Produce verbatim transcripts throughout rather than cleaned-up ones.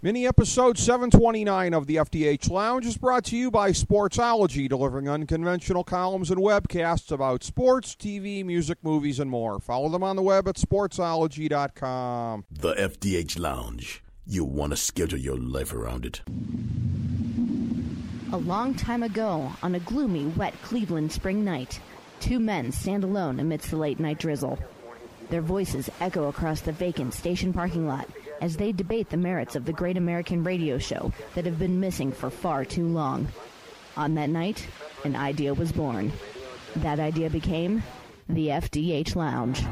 Mini episode seven twenty-nine of the F D H Lounge is brought to you by Sportsology, delivering unconventional columns and webcasts about sports, T V, music, movies, and more. Follow them on the web at sportsology dot com. The F D H Lounge. You want to schedule your life around it. A long time ago, on a gloomy, wet Cleveland spring night, two men stand alone amidst the late-night drizzle. Their voices echo across the vacant station parking lot as they debate the merits of the great American radio show that have been missing for far too long. On that night, an idea was born. That idea became the F D H Lounge.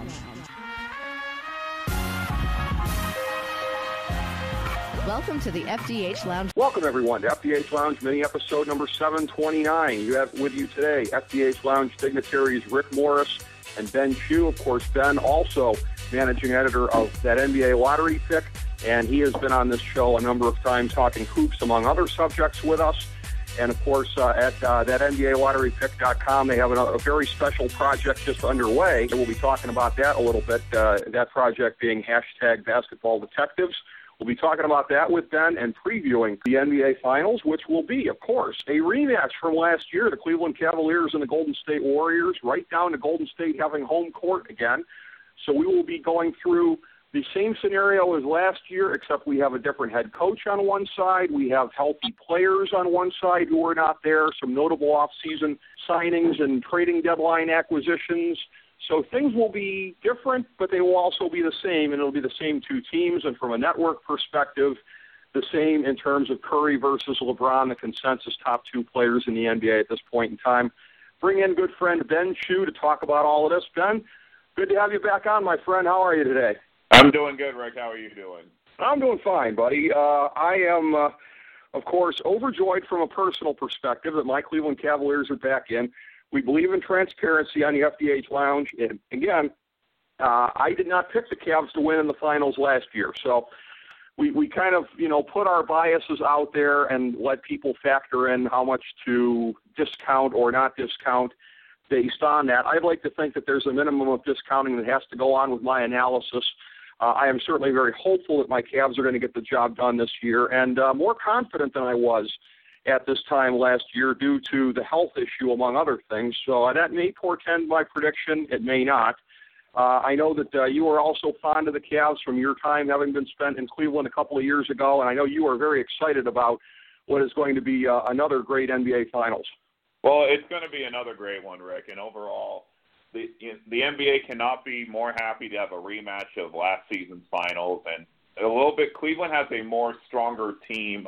Welcome to the F D H Lounge. Welcome, everyone, to F D H Lounge mini episode number seven twenty-nine. You have with you today F D H Lounge dignitaries Rick Morris and Ben Chu. Of course, Ben also managing editor of that N B A lottery pick, and he has been on this show a number of times talking hoops, among other subjects, with us. And, of course, uh, at uh, that N B A lottery pick dot com, they have a, a very special project just underway. We'll be talking about that a little bit, uh, that project being hashtag Basketball Detectives. We'll be talking about that with Ben and previewing the N B A Finals, which will be, of course, a rematch from last year, the Cleveland Cavaliers and the Golden State Warriors, right down to Golden State having home court again. So we will be going through the same scenario as last year, except we have a different head coach on one side. We have healthy players on one side who are not there, some notable off-season signings and trading deadline acquisitions. So things will be different, but they will also be the same, and it'll be the same two teams. And from a network perspective, the same in terms of Curry versus LeBron, the consensus top two players in the N B A at this point in time. Bring in good friend Ben Chu to talk about all of this. Ben, good to have you back on, my friend. How are you today? I'm doing good, Rick. How are you doing? I'm doing fine, buddy. Uh, I am, uh, of course, overjoyed from a personal perspective that my Cleveland Cavaliers are back in. We believe in transparency on the F D H Lounge. And again, uh, I did not pick the Cavs to win in the finals last year. So we, we kind of, you know, put our biases out there and let people factor in how much to discount or not discount based on that. I'd like to think that there's a minimum of discounting that has to go on with my analysis. Uh, I am certainly very hopeful that my Cavs are going to get the job done this year, and uh, more confident than I was at this time last year due to the health issue, among other things. So uh, that may portend my prediction. It may not. Uh, I know that uh, you are also fond of the Cavs from your time having been spent in Cleveland a couple of years ago, and I know you are very excited about what is going to be uh, another great N B A Finals. Well, it's going to be another great one, Rick, and overall, the the N B A cannot be more happy to have a rematch of last season's finals, and a little bit, Cleveland has a more stronger team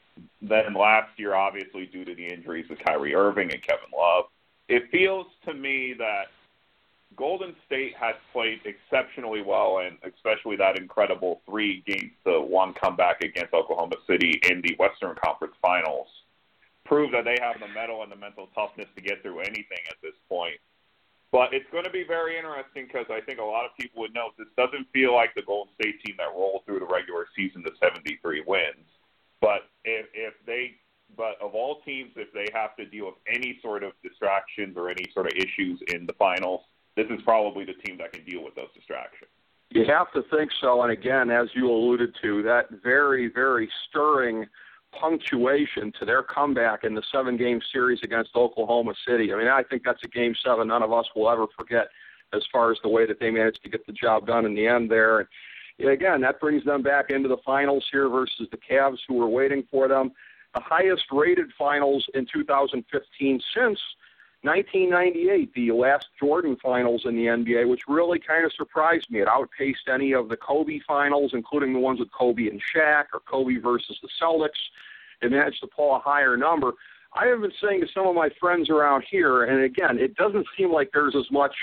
than last year, obviously, due to the injuries with Kyrie Irving and Kevin Love. It feels to me that Golden State has played exceptionally well, and especially that incredible three games to one comeback against Oklahoma City in the Western Conference Finals prove that they have the mettle and the mental toughness to get through anything at this point. But it's going to be very interesting because I think a lot of people would note this doesn't feel like the Golden State team that rolled through the regular season to seventy-three wins. But if, if they, but of all teams, if they have to deal with any sort of distractions or any sort of issues in the finals, this is probably the team that can deal with those distractions. You have to think so. And again, as you alluded to, that very, very stirring punctuation to their comeback in the seven-game series against Oklahoma City. I mean, I think that's a game seven none of us will ever forget as far as the way that they managed to get the job done in the end there. And again, that brings them back into the finals here versus the Cavs, who were waiting for them. The highest-rated finals in two thousand fifteen since nineteen ninety-eight, the last Jordan finals in the N B A, which really kind of surprised me. It outpaced any of the Kobe finals, including the ones with Kobe and Shaq or Kobe versus the Celtics. It managed to pull a higher number. I have been saying to some of my friends around here, and again, it doesn't seem like there's as much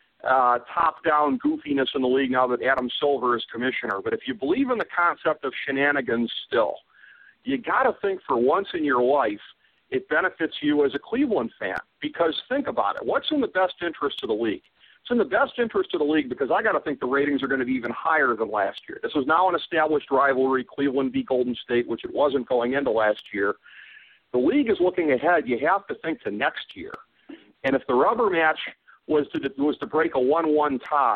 uh, top-down goofiness in the league now that Adam Silver is commissioner. But if you believe in the concept of shenanigans still, you got to think for once in your life it benefits you as a Cleveland fan. Because think about it. What's in the best interest of the league? It's in the best interest of the league because I got to think the ratings are going to be even higher than last year. This is now an established rivalry, Cleveland v. Golden State, which it wasn't going into last year. The league is looking ahead. You have to think to next year. And if the rubber match was to was to break a one one tie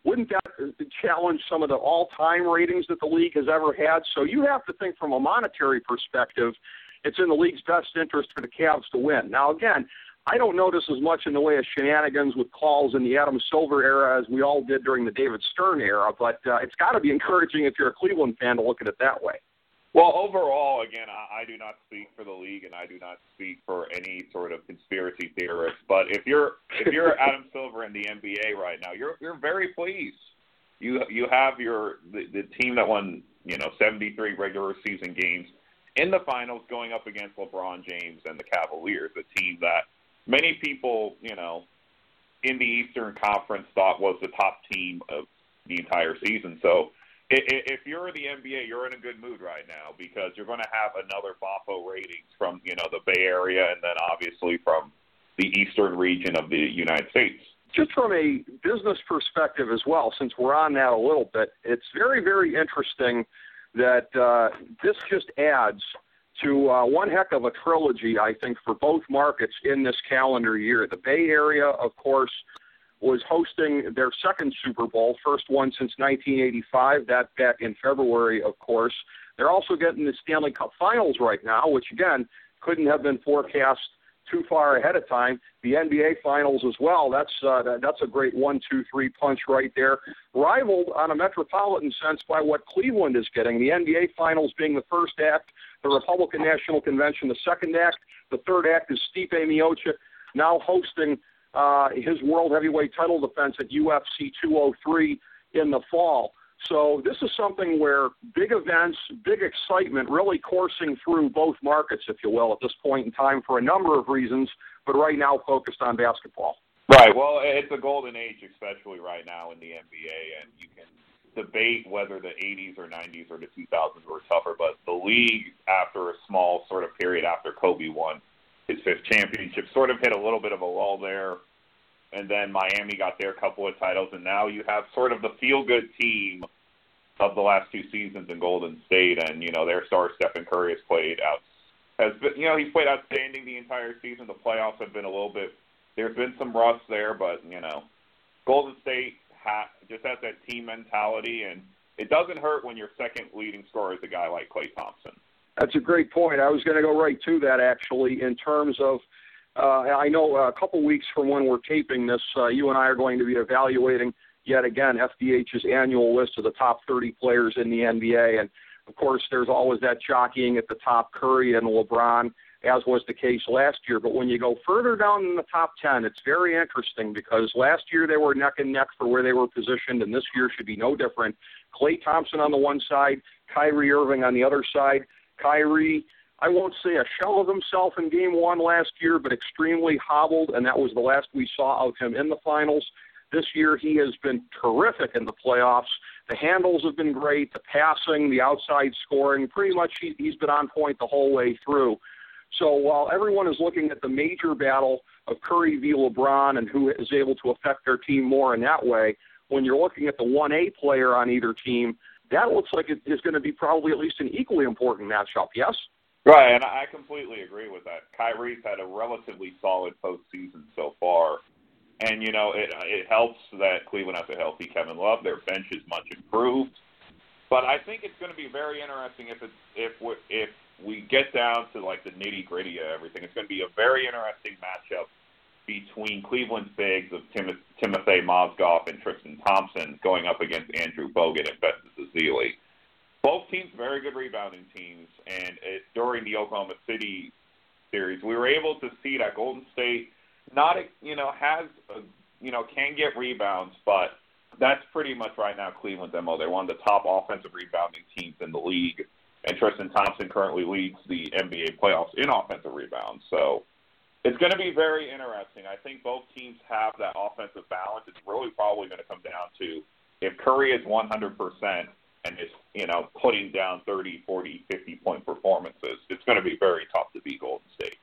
wouldn't that challenge some of the all-time ratings that the league has ever had? So you have to think from a monetary perspective, it's in the league's best interest for the Cavs to win. Now, again, I don't notice as much in the way of shenanigans with calls in the Adam Silver era as we all did during the David Stern era, but uh, it's got to be encouraging if you're a Cleveland fan to look at it that way. Well, overall, again, I, I do not speak for the league, and I do not speak for any sort of conspiracy theorists. But if you're if you're Adam Silver in the N B A right now, you're you're very pleased. You you have your the, the team that won you know seventy-three regular season games in the finals going up against LeBron James and the Cavaliers, a team that many people, you know, in the Eastern Conference thought was the top team of the entire season. So if you're the N B A, you're in a good mood right now because you're going to have another B O F O ratings from, you know, the Bay Area and then obviously from the Eastern region of the United States. Just from a business perspective as well, since we're on that a little bit, it's very, very interesting that uh, this just adds to uh, one heck of a trilogy, I think, for both markets in this calendar year. The Bay Area, of course, was hosting their second Super Bowl, first one since nineteen eighty-five, that back in February, of course. They're also getting the Stanley Cup Finals right now, which, again, couldn't have been forecast too far ahead of time. The N B A Finals as well, that's uh, that, that's a great one, two, three punch right there. Rivaled on a metropolitan sense by what Cleveland is getting, the N B A Finals being the first act, the Republican National Convention the second act, the third act is Stipe Miocic now hosting uh, his world heavyweight title defense at U F C two oh three in the fall. So this is something where big events, big excitement really coursing through both markets, if you will, at this point in time for a number of reasons, but right now focused on basketball. Right. Well, it's a golden age, especially right now in the N B A, and you can debate whether the eighties or nineties or the two thousands were tougher, but the league, after a small sort of period after Kobe won his fifth championship, sort of hit a little bit of a lull there, and then Miami got their couple of titles, and now you have sort of the feel-good team of the last two seasons in Golden State, and, you know, their star Stephen Curry has played out, has been, you know, he's played outstanding the entire season. The playoffs have been a little bit, there's been some rust there, but, you know, Golden State ha- just has that team mentality, and it doesn't hurt when your second leading scorer is a guy like Klay Thompson. That's a great point. I was going to go right to that, actually, in terms of, uh, I know a couple weeks from when we're taping this, uh, you and I are going to be evaluating yet again F D H's annual list of the top thirty players in the N B A. And, of course, there's always that jockeying at the top, Curry and LeBron, as was the case last year. But when you go further down in the top ten, it's very interesting because last year they were neck and neck for where they were positioned, and this year should be no different. Klay Thompson on the one side, Kyrie Irving on the other side. Kyrie, I won't say a shell of himself in game one last year, but extremely hobbled, and that was the last we saw of him in the finals. This year he has been terrific in the playoffs. The handles have been great, the passing, the outside scoring, pretty much he, he's been on point the whole way through. So while everyone is looking at the major battle of Curry v. LeBron and who is able to affect their team more in that way, when you're looking at the one A player on either team, that looks like it is going to be probably at least an equally important matchup, yes? Right, and I completely agree with that. Kyrie's had a relatively solid postseason so far. And, you know, it it helps that Cleveland has a healthy Kevin Love. Their bench is much improved. But I think it's going to be very interesting if it's, if we if we get down to, like, the nitty-gritty of everything. It's going to be a very interesting matchup between Cleveland's bigs of Tim, Timothy Mozgov and Tristan Thompson going up against Andrew Bogut and Festus Ezeli. Both teams very good rebounding teams, and it, during the Oklahoma City series, we were able to see that Golden State not, you know, has, a, you know, can get rebounds, but that's pretty much right now Cleveland's M O. They're one of the top offensive rebounding teams in the league, and Tristan Thompson currently leads the N B A playoffs in offensive rebounds. So it's going to be very interesting. I think both teams have that offensive balance. It's really probably going to come down to if Curry is one hundred percent and is, you know, putting down thirty, forty, fifty-point performances, it's going to be very tough to beat Golden State.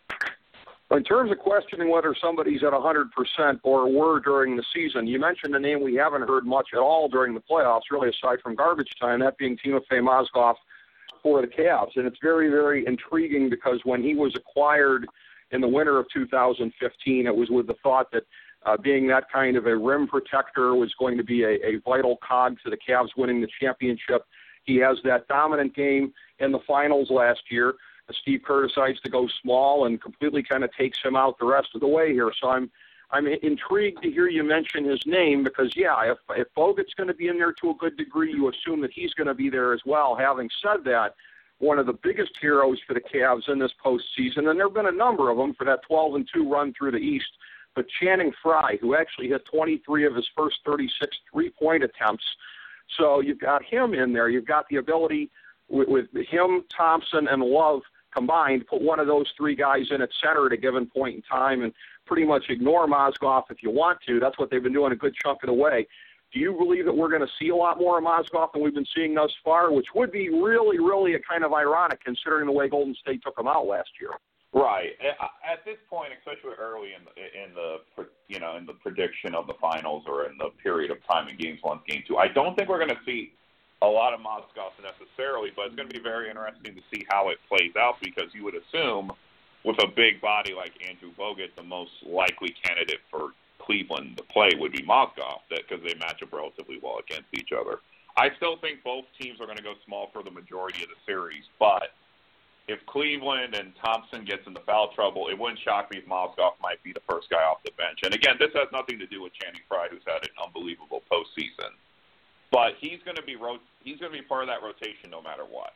In terms of questioning whether somebody's at one hundred percent or were during the season, you mentioned a name we haven't heard much at all during the playoffs, really aside from garbage time, that being Timofey Mozgov for the Cavs. And it's very, very intriguing because when he was acquired in the winter of two thousand fifteen, it was with the thought that Uh, being that kind of a rim protector was going to be a, a vital cog to the Cavs winning the championship. He has that dominant game in the finals last year. Steve Kerr decides to go small and completely kind of takes him out the rest of the way here. So I'm I'm intrigued to hear you mention his name because, yeah, if, if Bogut's going to be in there to a good degree, you assume that he's going to be there as well. Having said that, one of the biggest heroes for the Cavs in this postseason, and there have been a number of them for that twelve and two run through the East, but Channing Frye, who actually hit twenty-three of his first thirty-six three-point attempts. So you've got him in there. You've got the ability with, with him, Thompson, and Love combined, put one of those three guys in at center at a given point in time and pretty much ignore Mozgov if you want to. That's what they've been doing a good chunk of the way. Do you believe that we're going to see a lot more of Mozgov than we've been seeing thus far, which would be really, really a kind of ironic considering the way Golden State took them out last year? Right. At this point, especially early in the, in the you know in the prediction of the finals or in the period of time in games one, game two, I don't think we're going to see a lot of Mozgov necessarily, but it's going to be very interesting to see how it plays out because you would assume with a big body like Andrew Bogut, the most likely candidate for Cleveland to play would be Mozgov because they match up relatively well against each other. I still think both teams are going to go small for the majority of the series, but if Cleveland and Thompson gets into foul trouble, it wouldn't shock me if Mozgov might be the first guy off the bench. And again, this has nothing to do with Channing Frye, who's had an unbelievable postseason. But he's going to be ro- he's going to be part of that rotation no matter what.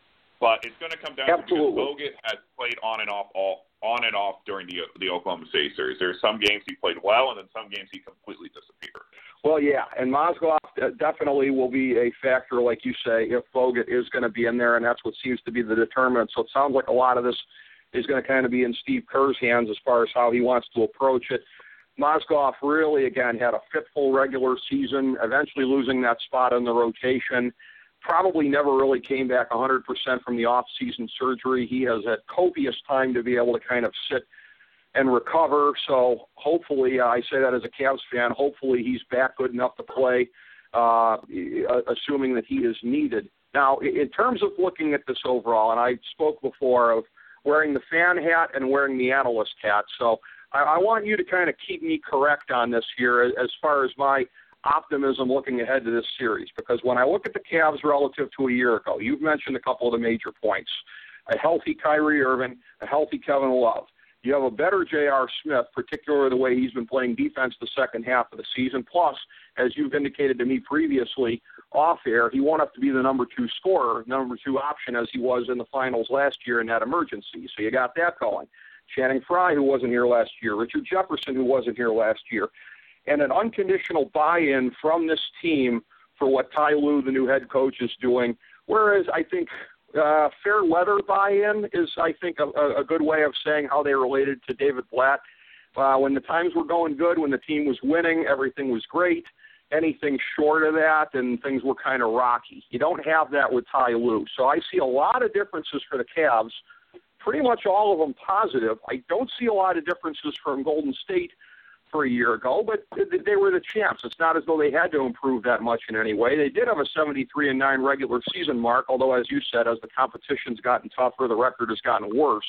But it's going to come down Absolutely. to because Bogut has played on and off all on and off during the the Oklahoma City series. There's some games he played well, and then some games he completely disappeared. Well, yeah, and Mozgov definitely will be a factor, like you say, if Bogut is going to be in there, and that's what seems to be the determinant. So it sounds like a lot of this is going to kind of be in Steve Kerr's hands as far as how he wants to approach it. Mozgov really, again, had a fitful regular season, eventually losing that spot in the rotation. Probably never really came back one hundred percent from the off-season surgery. He has had copious time to be able to kind of sit and recover. So hopefully, uh, I say that as a Cavs fan, hopefully he's back good enough to play, uh, assuming that he is needed. Now, in terms of looking at this overall, and I spoke before of wearing the fan hat and wearing the analyst hat, so I, I want you to kind of keep me correct on this here as far as my optimism looking ahead to this series, because when I look at the Cavs relative to a year ago, you've mentioned a couple of the major points. A healthy Kyrie Irving, a healthy Kevin Love. You have a better J R. Smith, particularly the way he's been playing defense the second half of the season. Plus, as you've indicated to me previously off air, he won't have to be the number two scorer, number two option as he was in the finals last year in that emergency. So you got that going. Channing Frye, who wasn't here last year. Richard Jefferson, who wasn't here last year. And an unconditional buy-in from this team for what Ty Lue, the new head coach, is doing. Whereas I think uh, fair weather buy-in is, I think, a, a good way of saying how they related to David Blatt. Uh, when the times were going good, when the team was winning, everything was great. Anything short of that, and things were kind of rocky. You don't have that with Ty Lue. So I see a lot of differences for the Cavs, pretty much all of them positive. I don't see a lot of differences from Golden State for a year ago, but they were the champs. It's not as though they had to improve that much in any way. They did have a seventy-three and nine regular season mark, although, as you said, as the competition's gotten tougher, the record has gotten worse.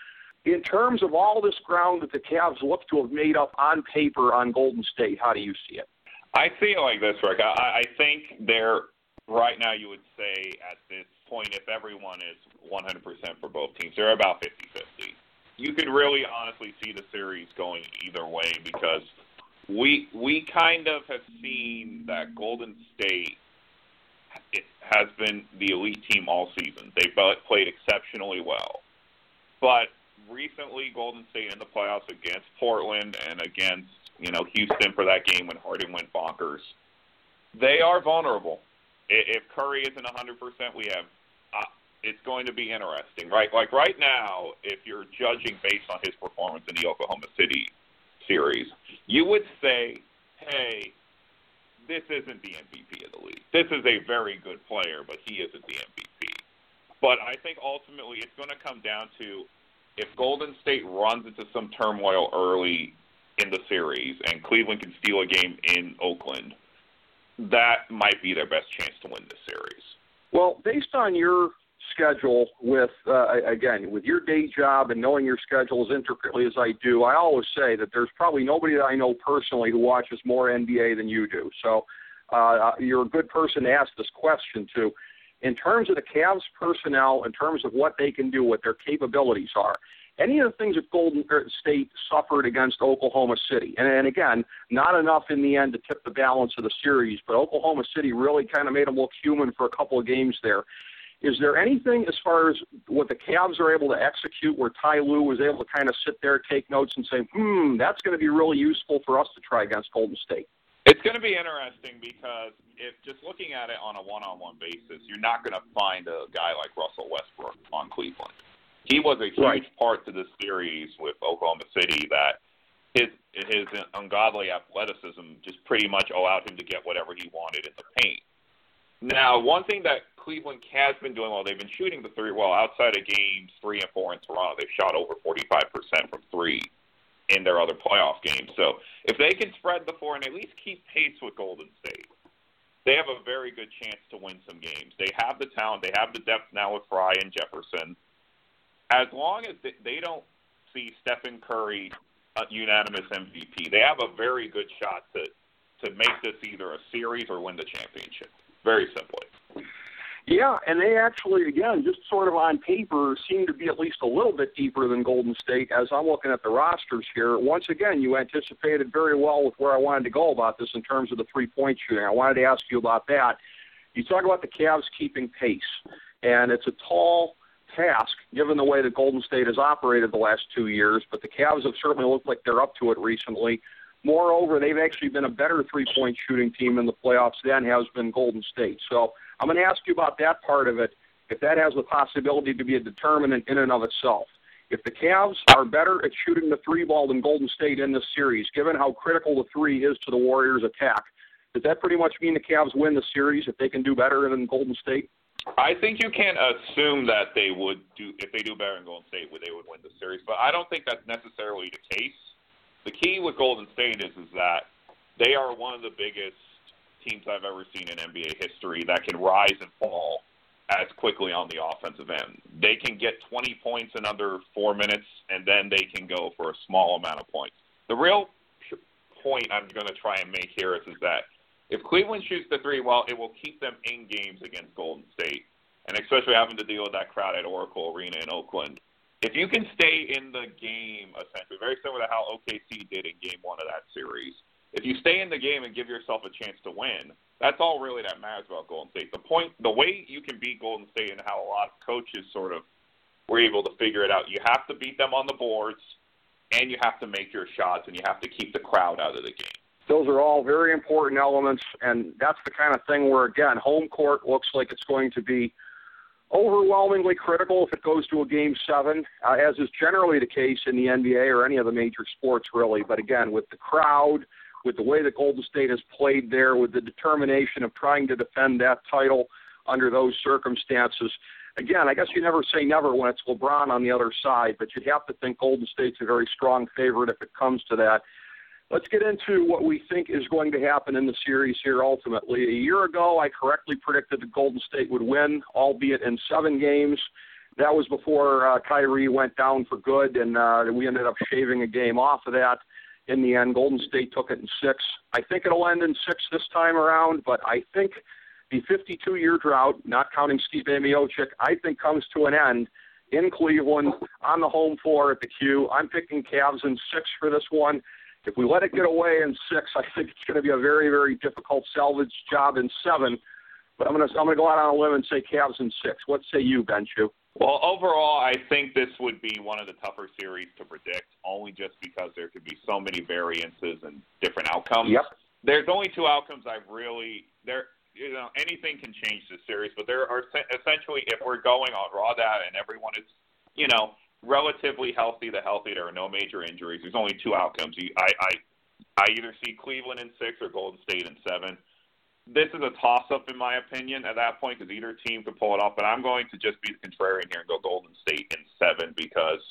In terms of all this ground that the Cavs look to have made up on paper on Golden State, how do you see it? I see it like this, Rick. I, I think they're, right now you would say at this point, if everyone is one hundred percent for both teams, they're about fifty-fifty. You could really honestly see the series going either way because we we kind of have seen that Golden State it has been the elite team all season. They've played exceptionally well. But recently, Golden State in the playoffs against Portland and against, you know, Houston for that game when Harden went bonkers, they are vulnerable. If Curry isn't one hundred percent, we have uh, it's going to be interesting, right? Like right now, if you're judging based on his performance in the Oklahoma City series, you would say, hey, this isn't the M V P of the league. This is a very good player, but he isn't the M V P. But I think ultimately it's going to come down to if Golden State runs into some turmoil early in the series and Cleveland can steal a game in Oakland, that might be their best chance to win this series. Well, based on your schedule with, uh, again, with your day job and knowing your schedule as intricately as I do, I always say that there's probably nobody that I know personally who watches more N B A than you do. So uh, you're a good person to ask this question to. In terms of the Cavs personnel, in terms of what they can do, what their capabilities are, any of the things that Golden State suffered against Oklahoma City, and, and again, not enough in the end to tip the balance of the series, but Oklahoma City really kind of made them look human for a couple of games there. Is there anything as far as what the Cavs are able to execute where Ty Lue was able to kind of sit there, take notes, and say, hmm, that's going to be really useful for us to try against Golden State? It's going to be interesting because if just looking at it on a one-on-one basis, you're not going to find a guy like Russell Westbrook on Cleveland. He was a huge right. part to this series with Oklahoma City that his his ungodly athleticism just pretty much allowed him to get whatever he wanted in the paint. Now, one thing that Cleveland has been doing well, they've been shooting the three well outside of games three and four in Toronto. They've shot over forty-five percent from three in their other playoff games. So if they can spread the floor and at least keep pace with Golden State, they have a very good chance to win some games. They have the talent. They have the depth now with Fry and Jefferson. As long as they don't see Stephen Curry a unanimous M V P, they have a very good shot to, to make this either a series or win the championship. Very simply. Yeah, and they actually, again, just sort of on paper, seem to be at least a little bit deeper than Golden State. As I'm looking at the rosters here, once again, you anticipated very well with where I wanted to go about this in terms of the three-point shooting. I wanted to ask you about that. You talk about the Cavs keeping pace, and it's a tall task given the way that Golden State has operated the last two years, but the Cavs have certainly looked like they're up to it recently. Moreover, they've actually been a better three-point shooting team in the playoffs than has been Golden State. So I'm going to ask you about that part of it, if that has the possibility to be a determinant in and of itself. If the Cavs are better at shooting the three ball than Golden State in this series, given how critical the three is to the Warriors' attack, does that pretty much mean the Cavs win the series if they can do better than Golden State? I think you can assume that they would do, if they do better than Golden State, they would win the series. But I don't think that's necessarily the case. The key with Golden State is, is that they are one of the biggest teams I've ever seen in N B A history that can rise and fall as quickly on the offensive end. They can get twenty points in under four minutes, and then they can go for a small amount of points. The real point I'm going to try and make here is, is that if Cleveland shoots the three, well, it will keep them in games against Golden State, and especially having to deal with that crowd at Oracle Arena in Oakland. If you can stay in the game, essentially, very similar to how O K C did in game one of that series, if you stay in the game and give yourself a chance to win, that's all really that matters about Golden State. The point, the way you can beat Golden State and how a lot of coaches sort of were able to figure it out, you have to beat them on the boards, and you have to make your shots, and you have to keep the crowd out of the game. Those are all very important elements, and that's the kind of thing where, again, home court looks like it's going to be overwhelmingly critical if it goes to a game seven, uh, as is generally the case in the N B A or any of the major sports, really. But again, with the crowd, with the way that Golden State has played there, with the determination of trying to defend that title under those circumstances, again, I guess you never say never when it's LeBron on the other side, but you'd have to think Golden State's a very strong favorite if it comes to that. Let's get into what we think is going to happen in the series here ultimately. A year ago, I correctly predicted that Golden State would win, albeit in seven games. That was before uh, Kyrie went down for good, and uh, we ended up shaving a game off of that. In the end, Golden State took it in six. I think it'll end in six this time around, but I think the fifty-two-year drought, not counting Stipe Miocic, I think comes to an end in Cleveland on the home floor at the Q. I'm picking Cavs in six for this one. If we let it get away in six, I think it's going to be a very, very difficult salvage job in seven. But I'm going to I'm going to go out on a limb and say Cavs in six. What say you, Ben Chu? Well, overall, I think this would be one of the tougher series to predict, only just because there could be so many variances and different outcomes. Yep. There's only two outcomes I've really there. You know, anything can change this series, but there are essentially, if we're going on raw data and everyone is, you know, relatively healthy to healthy, there are no major injuries. There's only two outcomes. I, I, I either see Cleveland in six or Golden State in seven. This is a toss-up, in my opinion, at that point, because either team could pull it off. But I'm going to just be the contrarian here and go Golden State in seven, because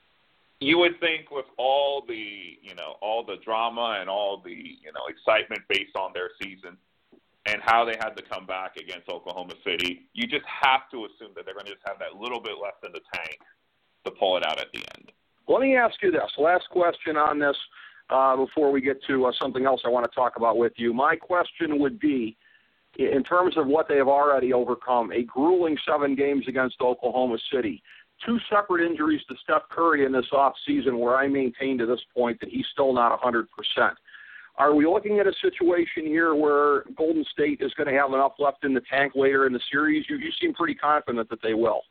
you would think with all the, you know, all the drama and all the, you know, excitement based on their season, and how they had to come back against Oklahoma City, you just have to assume that they're going to just have that little bit left in the tank to pull it out at the end. Let me ask you this. Last question on this uh, before we get to uh, something else I want to talk about with you. My question would be, in terms of what they have already overcome, a grueling seven games against Oklahoma City, two separate injuries to Steph Curry in this offseason where I maintain to this point that he's still not one hundred percent. Are we looking at a situation here where Golden State is going to have enough left in the tank later in the series? You, you seem pretty confident that they will.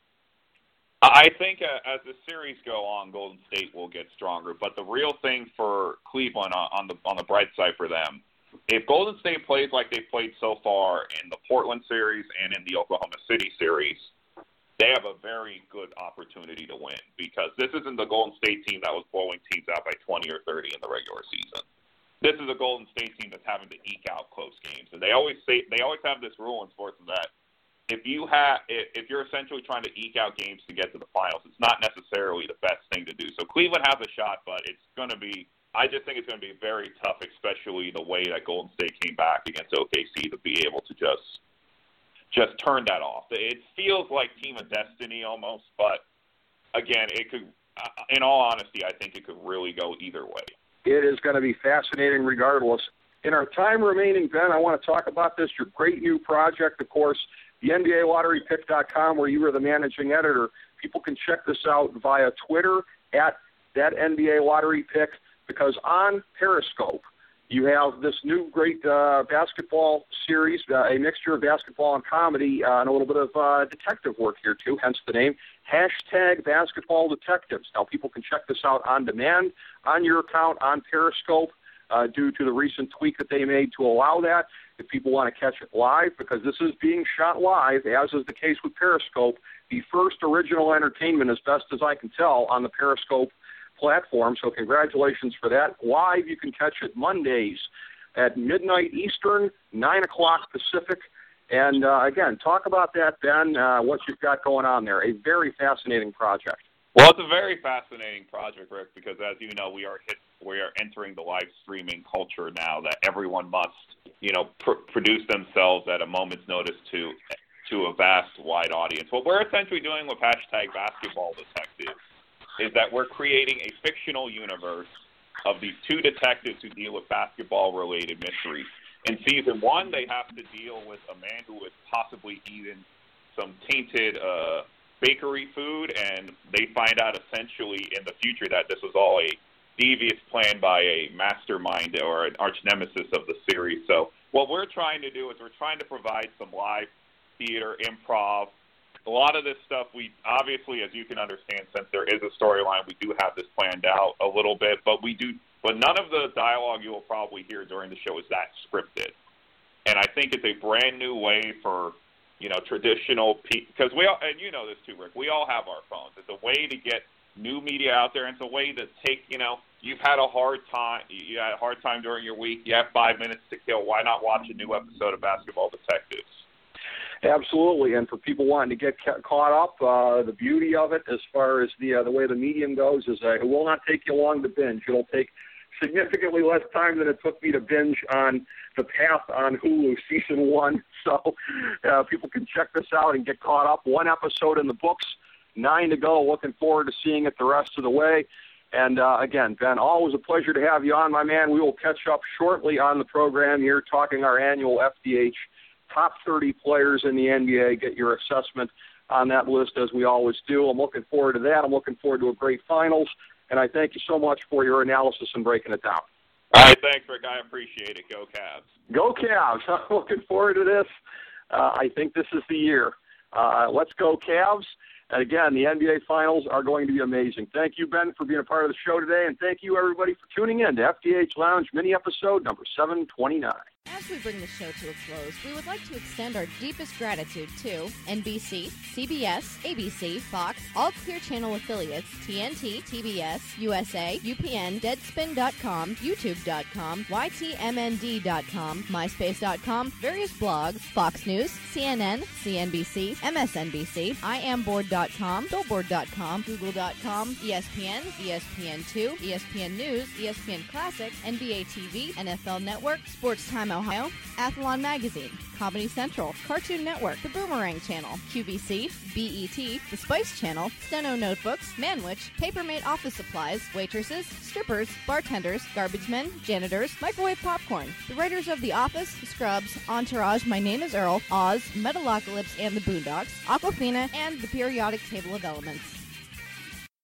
I think uh, as the series go on, Golden State will get stronger. But the real thing for Cleveland on, on the on the bright side for them, if Golden State plays like they've played so far in the Portland series and in the Oklahoma City series, they have a very good opportunity to win, because this isn't the Golden State team that was blowing teams out by twenty or thirty in the regular season. This is a Golden State team that's having to eke out close games, and they always say they always have this rule in sports that if you have if you're essentially trying to eke out games to get to the finals, it's not necessarily the best thing to do. So Cleveland has a shot, but it's going to be. I just think it's going to be very tough, especially the way that Golden State came back against O K C, to be able to just just turn that off. It feels like Team of Destiny almost, but again, it could. In all honesty, I think it could really go either way. It is going to be fascinating regardless. In our time remaining, Ben, I want to talk about this, your great new project, of course, the N B A Lottery Pick dot com, where you are the managing editor. People can check this out via Twitter at that N B A Lottery Pick, because on Periscope, you have this new great uh, basketball series, uh, a mixture of basketball and comedy, uh, and a little bit of uh, detective work here, too, hence the name, hashtag Basketball Detectives. Now, people can check this out on demand on your account on Periscope uh, due to the recent tweak that they made to allow that. If people want to catch it live, because this is being shot live, as is the case with Periscope, the first original entertainment, as best as I can tell, on the Periscope platform, so congratulations for that. Live, you can catch it Mondays at midnight Eastern, nine o'clock Pacific. And, uh, again, talk about that, Ben, uh, what you've got going on there. A very fascinating project. Well, it's a very fascinating project, Rick, because as you know, we are hit, we are entering the live streaming culture now that everyone must, you know, pr- produce themselves at a moment's notice to to a vast, wide audience. What we're essentially doing with hashtag Basketball Detectives is that we're creating a fictional universe of these two detectives who deal with basketball-related mysteries. In season one, they have to deal with a man who has possibly eaten some tainted uh, bakery food, and they find out essentially in the future that this was all a devious plan by a mastermind or an arch nemesis of the series. So what we're trying to do is we're trying to provide some live theater, improv. A lot of this stuff, we obviously, as you can understand, since there is a storyline, we do have this planned out a little bit, but we do, but none of the dialogue you will probably hear during the show is that scripted. And I think it's a brand new way for, you know, traditional, because we all, and you know this too, Rick, we all have our phones. It's a way to get new media out there, and it's a way to take, you know, you've had a hard time, you had a hard time during your week, you have five minutes to kill, why not watch a new episode of Basketball Detectives? Absolutely, and for people wanting to get ca- caught up, uh, the beauty of it, as far as the uh, the way the medium goes, is uh, it will not take you long to binge. It'll take significantly less time than it took me to binge on The Path on Hulu season one. So uh, people can check this out and get caught up. One episode in the books, nine to go. Looking forward to seeing it the rest of the way. And uh, again, Ben, always a pleasure to have you on, my man. We will catch up shortly on the program here, talking our annual F D H top thirty players in the N B A. Get your assessment on that list, as we always do. I'm looking forward to that. I'm looking forward to a great finals, and I thank you so much for your analysis and breaking it down. All right, thanks, Rick. I appreciate it. Go Cavs. Go Cavs. I'm looking forward to this. Uh, I think this is the year. Uh, let's go Cavs. And again, the N B A Finals are going to be amazing. Thank you, Ben, for being a part of the show today, and thank you, everybody, for tuning in to F D H Lounge mini-episode number seven twenty-nine. As we bring the show to a close, we would like to extend our deepest gratitude to N B C, C B S, A B C, Fox, all Clear Channel affiliates, T N T, T B S, U S A, U P N, Deadspin dot com, YouTube dot com, Y T M N D dot com, MySpace dot com, various blogs, Fox News, C N N, C N B C, M S N B C, I am board dot com, Billboard dot com, Google dot com, E S P N, E S P N two, E S P N News, E S P N Classic, N B A T V, N F L Network, Sports Timeout Ohio, Athlon Magazine, Comedy Central, Cartoon Network, The Boomerang Channel, Q V C, B E T, The Spice Channel, Steno Notebooks, Manwich, Papermate Office Supplies, waitresses, strippers, bartenders, garbage men, janitors, microwave popcorn. The writers of The Office, Scrubs, Entourage, My Name is Earl, Oz, Metalocalypse and the Boondocks, Aquafina, and The Periodic Table of Elements.